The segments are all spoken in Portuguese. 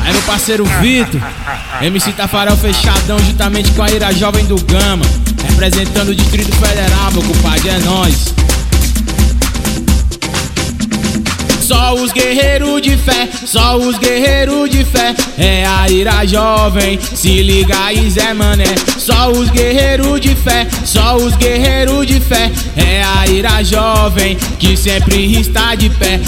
Aí meu parceiro Vitor, MC Tafarel fechadão juntamente com a Ira Jovem do Gama, representando o Distrito Federal, meu compadre, é nóis. Só os guerreiros de fé, só os guerreiros de fé, é a Ira Jovem, se liga aí Zé Mané. Só os guerreiros de fé, só os guerreiros de fé, é a Ira Jovem, que sempre está de pé.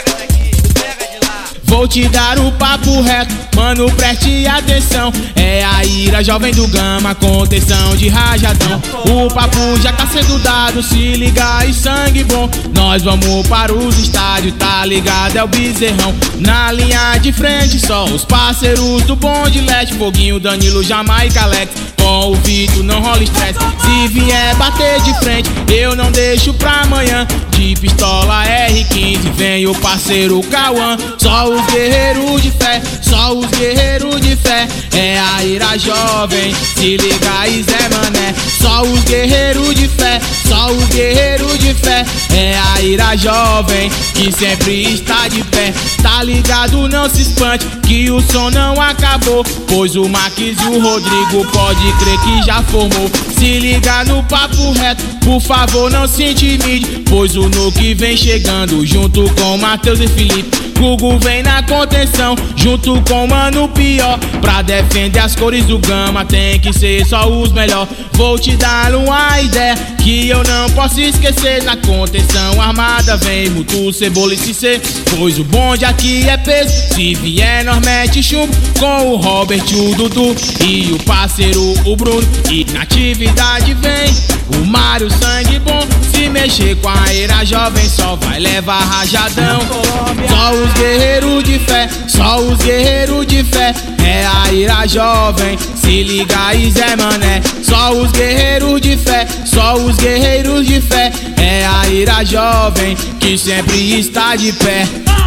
Vou te dar o papo reto, mano, preste atenção. É a Ira Jovem do Gama, contenção de rajadão. O papo já tá sendo dado, se liga aí sangue bom. Nós vamos para os estádios, tá ligado, é o Bezerrão. Na linha de frente só os parceiros do bonde Leste, Foguinho, Danilo, Jamaica, Alex. Com o Vitor não rola estresse, se vier bater de frente eu não deixo pra amanhã. De pistola R15 vem o parceiro Cauã. Só os guerreiros de fé, só os guerreiros de fé, é a Ira Jovem, se liga aí Zé Mané. Só os guerreiros de fé, só os guerreiros de fé, é a Ira Jovem, que sempre está de pé. Tá ligado, não se espante, que o som não acabou, pois o Marques e o Rodrigo pode crer que já formou. Se liga no papo reto, por favor não se intimide, pois o Nuke vem chegando junto com Matheus e Felipe. Gugu vem na contenção, junto com Mano Pior, pra defender as cores do Gama, tem que ser só os melhor. Vou te dar uma ideia que eu não posso esquecer. Na contenção armada vem Mutu, Cebola e Cicê, pois o bonde aqui é peso. Se vier nós mete chumbo com o Robert, o Dudu e o parceiro o Bruno. E na atividade vem o Mário, sangue bom. Se mexer com a Ira Jovem só vai levar rajadão. Só os guerreiros de fé, só os guerreiros de fé, é a Ira Jovem, se liga aí Zé Mané. Só os guerreiros de fé, só os guerreiros de fé, é a Ira Jovem, que sempre está de pé.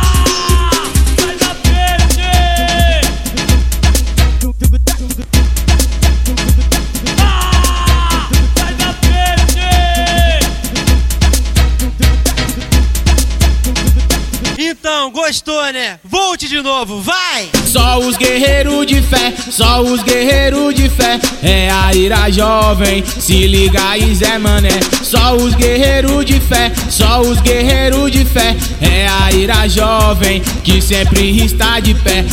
Então, gostou, né? Volte de novo, vai! Só os guerreiros de fé, só os guerreiros de fé, é a Ira Jovem, se liga aí Zé Mané. Só os guerreiros de fé, só os guerreiros de fé, é a Ira Jovem, que sempre está de pé.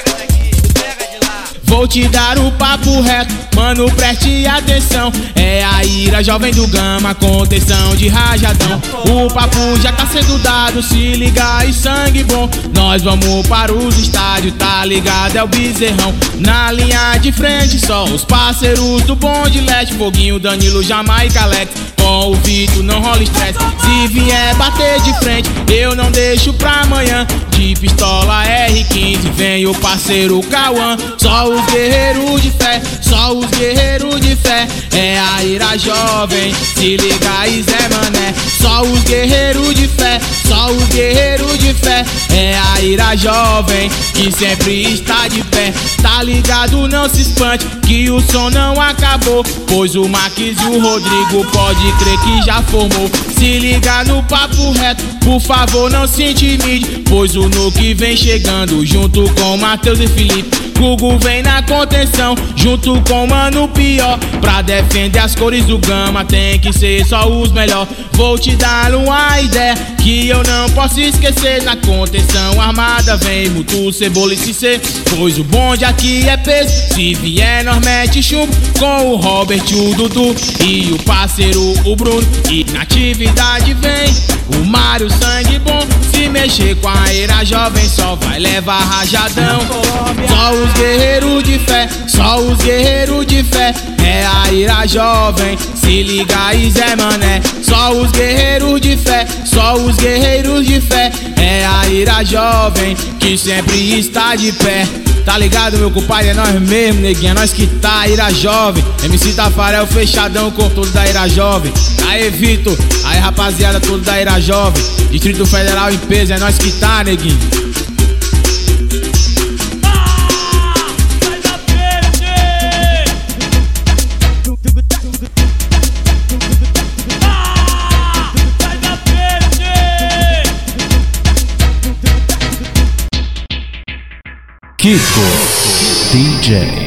Vou te dar o papo reto, mano, preste atenção. É a Ira Jovem do Gama, contenção de rajadão. O papo já tá sendo dado, se liga aí sangue bom. Nós vamos para os estádios, tá ligado, é o Bezerrão. Na linha de frente só os parceiros do bonde Leste, Foguinho, Danilo, Jamaica, Alex. Com o Vitor não rola estresse, se vier bater de frente eu não deixo pra amanhã. De pistola R15 vem o parceiro Cauã. Só os guerreiros de fé, só os guerreiros de fé, é a Ira Jovem, se liga aí Zé Mané. Só os guerreiros de fé, só os guerreiros de fé, é a Ira Jovem, que sempre está de pé. Tá ligado, não se espante, que o som não acabou, pois o Marques e o Rodrigo pode crer que já formou. Se liga no papo reto, por favor não se intimide, pois o Nuke vem chegando junto com Matheus e Felipe. Gugu vem na contenção, junto com Mano Pior, pra defender as cores do Gama, tem que ser só os melhor. Vou te dar uma ideia que eu não posso esquecer. Na contenção armada vem Mutu, Cebola e Cicê, pois o bonde aqui é peso. Se vier nós mete chumbo com o Robert, o Dudu e o parceiro o Bruno. E na atividade vem o Mário, sangue bom. Se mexer com a Ira Jovem só vai levar rajadão. Só os guerreiros de fé, só os guerreiros de fé, é a Ira Jovem, se liga aí Zé Mané. Só os guerreiros de fé, só os guerreiros de fé, é a Ira Jovem, que sempre está de pé. Tá ligado, meu compadre? É nós mesmo, neguinho, é nós que tá, Ira Jovem. MC Tafarel fechadão com todos da Ira Jovem. Aê, Vitor, aí rapaziada, todos da Ira Jovem. Distrito Federal em peso, é nós que tá, neguinho. Kiko DJ.